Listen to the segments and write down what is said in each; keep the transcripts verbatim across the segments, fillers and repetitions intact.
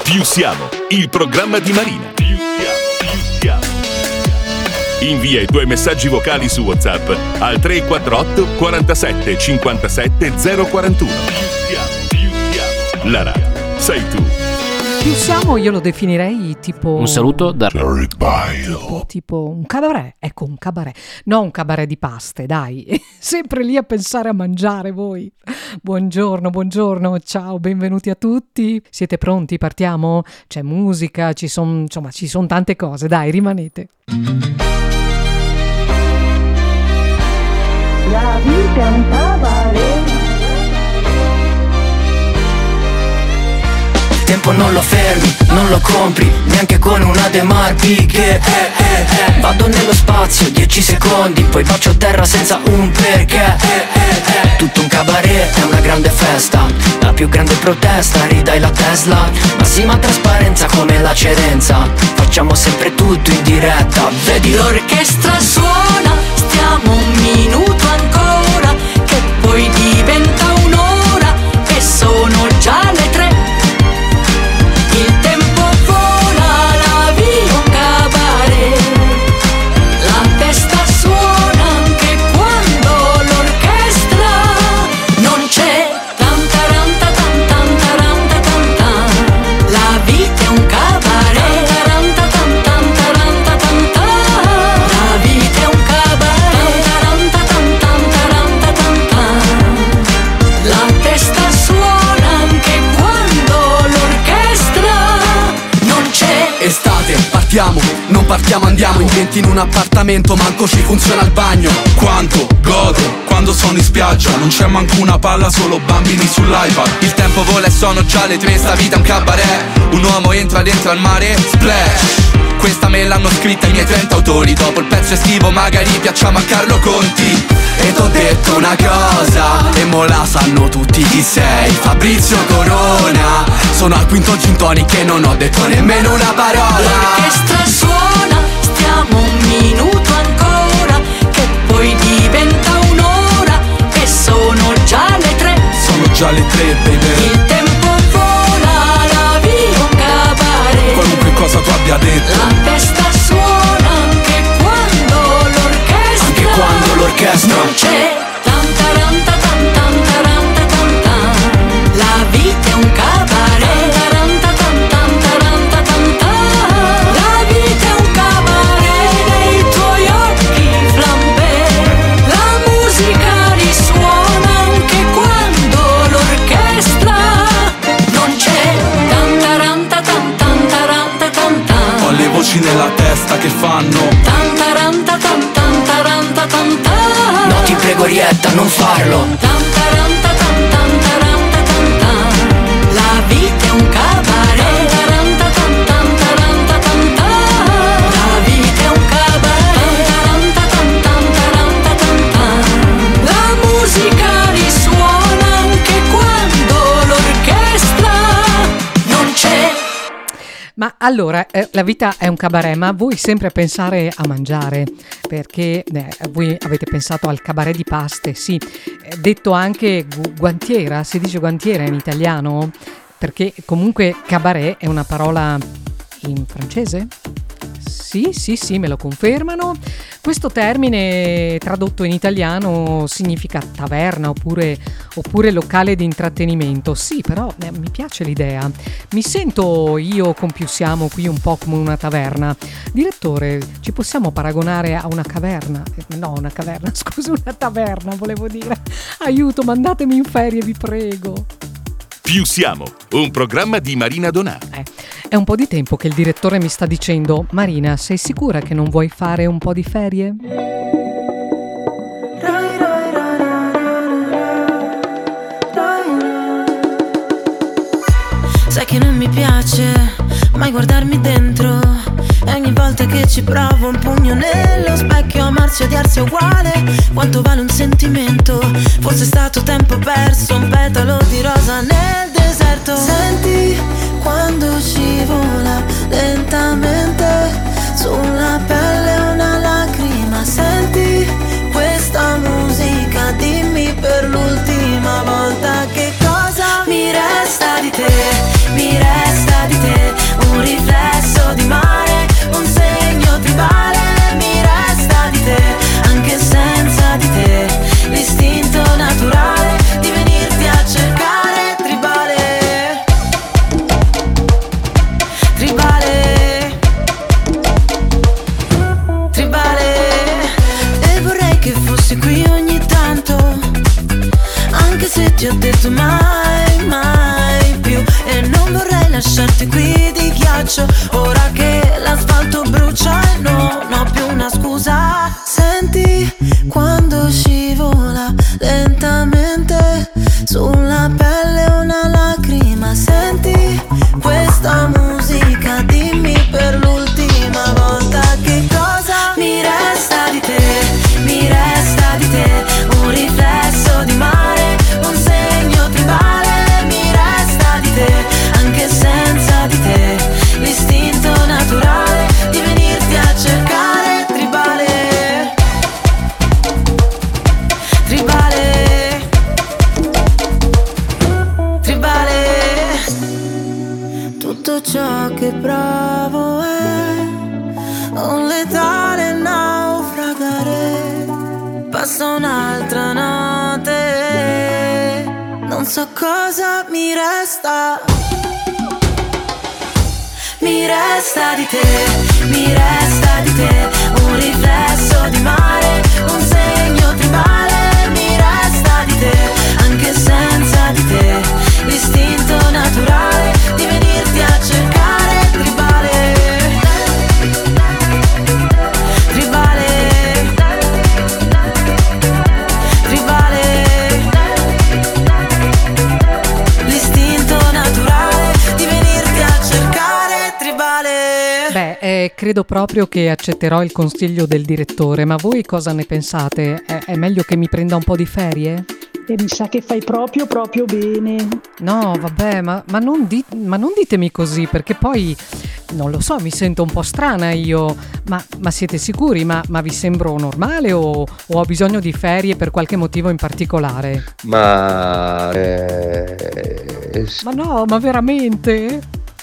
Più siamo, il programma di Marina. Più siamo, più siamo. Invia i tuoi messaggi vocali su WhatsApp al tre quattro otto quarantasette cinquantasette zero quarantuno. Più siamo, più siamo. La radio sei tu. Più siamo, io lo definirei tipo un saluto da tipo, tipo un cabaret, ecco un cabaret, no un cabaret di paste, dai, sempre lì a pensare a mangiare voi. Buongiorno, buongiorno, ciao, benvenuti a tutti. Siete pronti? Partiamo? C'è musica, ci sono, insomma, ci sono tante cose, dai, rimanete. La vita è un cabaret. Il tempo non lo fermi, non lo compri, neanche con una Demarchi che eh, eh, eh. Vado nello spazio, dieci secondi, poi faccio terra senza un perché eh, eh, eh. Tutto un cabaret, è una grande festa, la più grande protesta, ridai la Tesla. Massima trasparenza come la Cerenza, facciamo sempre tutto in diretta. Vedi l'orchestra suona, stiamo un minuto ancora, che poi diventa un'ora, e sono già le tre. Il tempo vola, la via un cabaret, la testa suona anche quando l'orchestra non c'è. Tanta ranta tan tanta ranta tan tan, la vita è un cabaret. Tanta ranta tan tanta ranta tan tan, la vita è un cabaret. Tanta ranta tan tanta ranta tan tan, la testa suona anche quando l'orchestra non c'è. Estate, partiamo, non partiamo, andiamo in venti in un appartamento, manco ci funziona il bagno. Quanto godo quando sono in spiaggia, non c'è manco una palla, solo bambini sull'iPad. Il tempo vola e sono già le tre, sta vita è un cabaret. Un uomo entra dentro al mare, splash. Questa me l'hanno scritta i miei trenta autori, dopo il pezzo estivo magari piacciamo a Carlo Conti. E t'ho detto una cosa, e mo la sanno tutti chi sei, Fabrizio Corona. Sono al quinto gin tonic e non ho detto nemmeno una parola. L'orchestra suona, stiamo un minuto ancora, che poi diventa un'ora, e sono già le tre. Sono già le tre, baby. Il tempo vola, la via un cabaret. Qualunque cosa tu abbia detto, la testa suona anche quando l'orchestra, anche quando l'orchestra non c'è. Tanta ranta tan tanta ranta tan tan, la vita è un cabaret. Tanta ranta tan tanta ranta tan tan, la vita è un cabaret. Nei tuoi occhi flambè, la musica risuona anche quando l'orchestra non c'è. Tanta ranta tan tanta ranta tan tan, ho le voci nella testa che fanno tanta ranta tan tanta ranta tan tan. No, ti prego Rietta, non farlo. Tanta ranta tan tanta ranta tan tan, la vita è un cabaret. Tanta ranta tan tanta ranta tan tan, la vita è un cabaret. Tanta ranta tan tanta ranta tan tan, la musica risuona anche quando l'orchestra non c'è. Ma allora, eh, la vita è un cabaret, ma voi sempre pensare a mangiare, perché eh, voi avete pensato al cabaret di paste, sì, eh, detto anche gu- guantiera, si dice guantiera in italiano? Perché comunque cabaret è una parola in francese? Sì, sì, sì, me lo confermano. Questo termine tradotto in italiano significa taverna oppure, oppure locale di intrattenimento. Sì, però eh, mi piace l'idea. Mi sento io con Più siamo qui un po' come una taverna. Direttore, ci possiamo paragonare a una caverna? Eh, no, una caverna, scusa, una taverna volevo dire. Aiuto, mandatemi in ferie, vi prego. Più siamo, un programma di Marina Donà. Eh, è un po' di tempo che il direttore mi sta dicendo: Marina, sei sicura che non vuoi fare un po' di ferie? Sai che non mi piace mai guardarmi dentro, e ogni volta che ci provo un pugno nello specchio. Amarsi e odiarsi è uguale, quanto vale un sentimento? Forse è stato tempo perso, un petalo di rosa nel deserto. Senti quando scivola lentamente sulla pelle una lacrima. Senti questa musica, dimmi per l'ultima volta che cosa mi resta di te, mi resta di te. lasciarti qui di ghiaccio. Ora che l'asfalto brucia e non ho più una scusa. Senti quando scivola lentamente sulla pelle una lacrima. Senti questa musica, dimmi per l'ultima volta che cosa mi resta di te, mi resta di te. Un riflesso di mare, un segno tribale. Mi resta di te, anche senza di te. L'istinto naturale di venirti a cercare. Tribale, tribale, tribale. Tutto ciò che provo è un letale naufragare. Passa un'altra notte, non so cosa mi resta. Mi resta di te, mi resta di te. Un riflesso di mare, un segno tribale. Mi resta di te, anche senza di te. L'istinto naturale di venirti a cercare. Tribale, tribale, tribale. L'istinto naturale di venirti a cercare. Tribale. Beh, eh, credo proprio che accetterò il consiglio del direttore, ma voi cosa ne pensate? È, è meglio che mi prenda un po' di ferie? E mi sa che fai proprio proprio bene. No, vabbè, ma, ma, non di- ma non ditemi così, perché poi, non lo so, mi sento un po' strana io. Ma, ma siete sicuri? Ma, ma vi sembro normale o, o ho bisogno di ferie per qualche motivo in particolare? Ma... Eh... Ma no, ma veramente?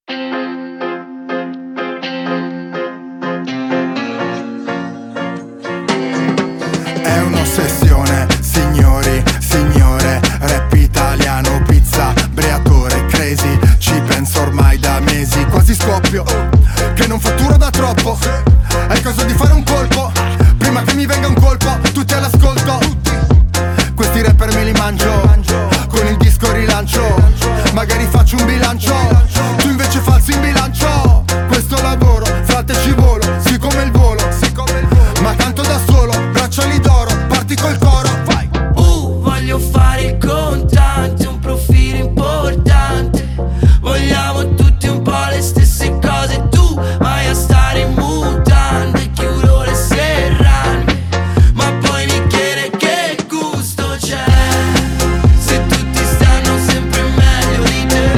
È un'ossessione, signori, signore. Rap italiano, pizza, Briatore, crazy. Ci penso ormai da mesi, quasi scoppio. Che non fatturo da troppo. È il caso di fare un colpo. Prima che mi venga un colpo, tutti all'ascolto. Questi rapper me li mangio. Con il disco rilancio. Magari faccio un bilancio. Tu invece falsi in bilancio. Questo lavoro, frate ci volo. Sì come il volo, sì come il volo. Ma canto da solo, bracciali d'oro. Parti col coro, vai. Uh, voglio fare il contante, un profilo importante. Vogliamo tutti un po' le stesse cose. Tu vai a stare in mutande, chiudo le serrande. Ma poi mi chiede che gusto c'è, se tutti stanno sempre meglio di te.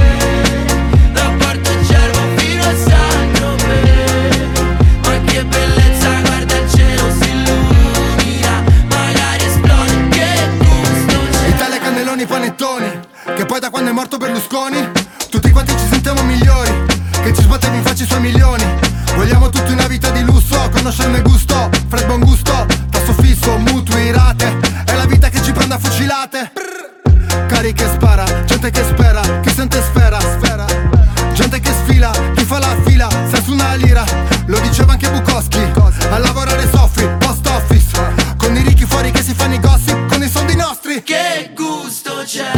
Da Porto Cervo fino a Saint-Tropez. Ma che bellezza, guarda il cielo si illumina. Magari esplode, che gusto c'è. Italia, cannelloni, panettoni. Che poi da quando è morto Berlusconi tutti quanti ci sentiamo migliori. Che ci sbattevi in faccia i suoi milioni. Vogliamo tutti una vita di lusso, conoscerne il gusto. Fred buon gusto, tasso fisso, mutui, rate. È la vita che ci prende a fucilate. Cari che spara, gente che spera, che sente sfera, sfera. Gente che sfila, chi fa la fila, senza una lira. Lo diceva anche Bukowski. A lavorare soffi, post office. Con i ricchi fuori che si fanno i gossip, con i soldi nostri. Che gusto c'è,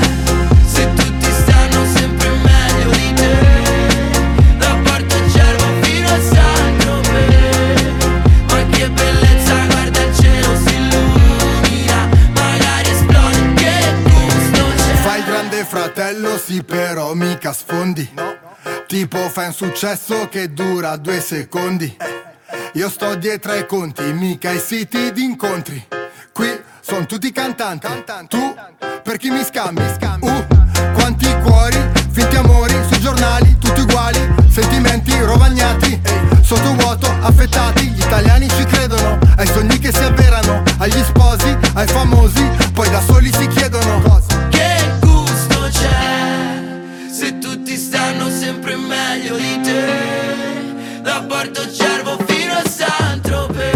se tutti stanno sempre meglio di te. Da Porto Cervo fino a Saint-Tropez. Ma che bellezza, guarda il cielo si illumina. Magari esplode, che gusto c'è. Fai il grande fratello, sì però mica sfondi. No. Tipo fai un successo che dura due secondi. Io sto dietro ai conti, mica ai siti di incontri. Qui son tutti cantanti, tu per chi mi scambi? Uh, quanti cuori, finti amori sui giornali, tutti uguali, sentimenti rovagnati, sotto vuoto, affettati. Gli italiani ci credono, ai sogni che si avverano, agli sposi, ai famosi, poi da soli si chiedono cosa. Che gusto c'è, se tutti stanno sempre meglio di te. Da Porto Cervo fino a Saint-Tropez.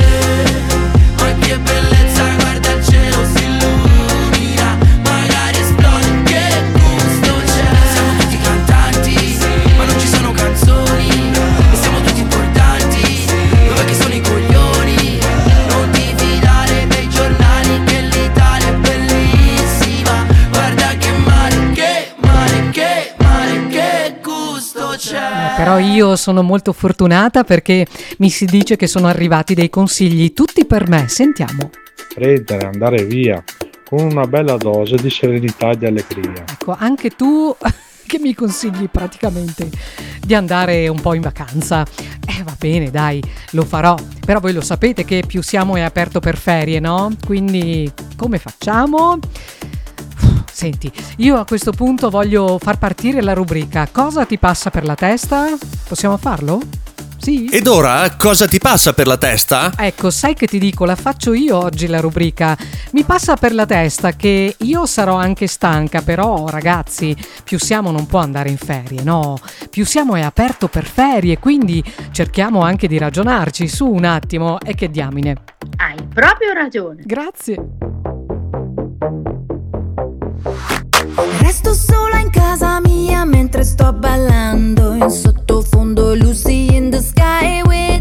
Ma che bellezza, guarda il cielo si illumina. Magari esplode, che gusto c'è. Siamo tutti cantanti, ma non voce. Eh, però io sono molto fortunata perché mi si dice che sono arrivati dei consigli tutti per me. Sentiamo. Prendere, andare via con una bella dose di serenità e di allegria. Ecco, anche tu che mi consigli praticamente di andare un po' in vacanza. Eh va bene, dai, lo farò. Però voi lo sapete che più siamo è aperto per ferie, no? Quindi come facciamo? Senti, io a questo punto voglio far partire la rubrica Cosa ti passa per la testa? Possiamo farlo? Sì? Ed ora cosa ti passa per la testa? Ecco, sai che ti dico, la faccio io oggi la rubrica. Mi passa per la testa che io sarò anche stanca, però ragazzi, più siamo non può andare in ferie, no? Più siamo è aperto per ferie, quindi cerchiamo anche di ragionarci su un attimo. E che diamine. Hai proprio ragione. Grazie. Resto sola in casa mia mentre sto ballando in sottofondo Lucy in the sky with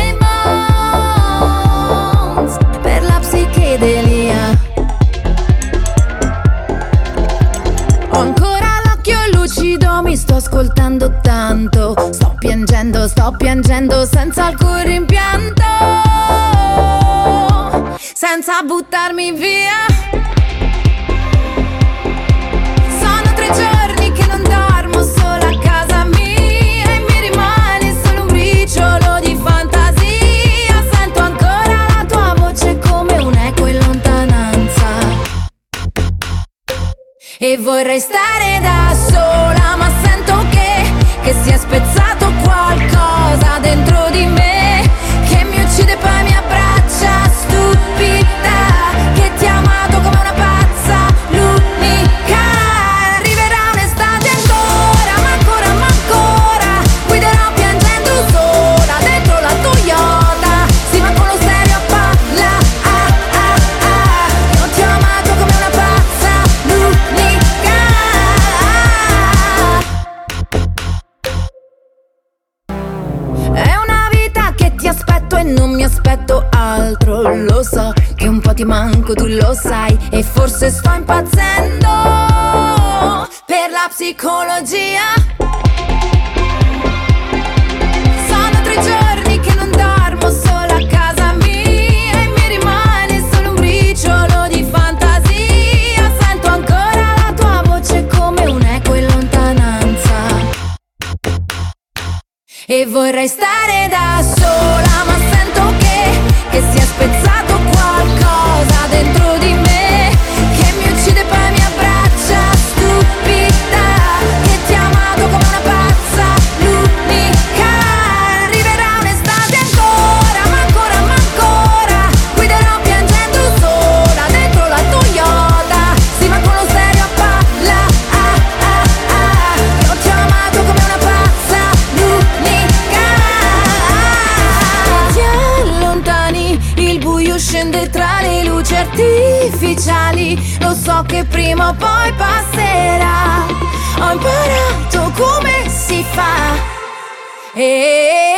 diamonds per la psichedelia. Ho ancora l'occhio lucido, mi sto ascoltando tanto, sto piangendo, sto piangendo senza alcun rimpianto, senza buttarmi via. Giorni che non dormo sola a casa mia e mi rimane solo un briciolo di fantasia. Sento ancora la tua voce come un eco in lontananza e vorrei stare da sola, ma sento che, che si è spezzato qualcosa dentro di me che mi uccide e poi mi abbraccia stupida, che ti ha amato come una pazza, l'unica. Non mi aspetto altro, lo so che un po' ti manco, tu lo sai, e forse sto impazzendo per la psicologia. Sono tre giorni che non dormo sola a casa mia e mi rimane solo un briciolo di fantasia. Sento ancora la tua voce come un eco in lontananza e vorrei stare da sola, ma sento che, che si è spezzato qualcosa dentro di me che mi uccide e poi mi abbraccia stupida, che ti ha amato come una pazza, l'unica. Arriverà un'estate ancora, ma ancora, ma ancora guiderò piangendo sola dentro la Toyota, sì, ma con lo stereo a palla, ah, ah, ah. Io ti ho amato come una pazza, l'unica. Ti allontani, il buio scende tra le luci artificiali, lo so che prima o poi passerà, ho imparato come si fa e